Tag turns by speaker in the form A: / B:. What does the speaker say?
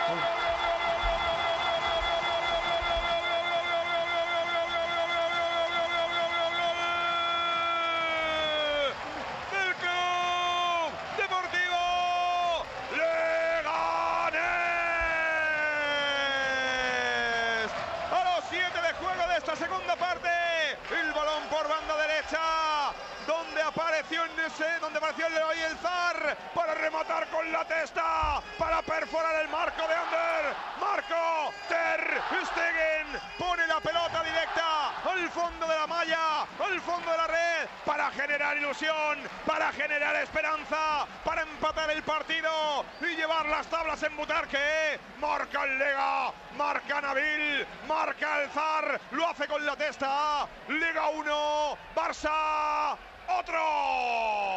A: Segunda parte, el balón por banda derecha, donde apareció el Leroy El Zar para rematar con la testa, para perforar el marco de Ander. Marco ter Stegen pone la pelota directa al fondo de la malla, al fondo de la red, para generar ilusión, para generar esperanza, para empatar el partido y llevar las tablas en Butarque. Marca el Lega, marca Nabil, marca El Zar, lo hace con la testa. Liga 1, Barça, otro.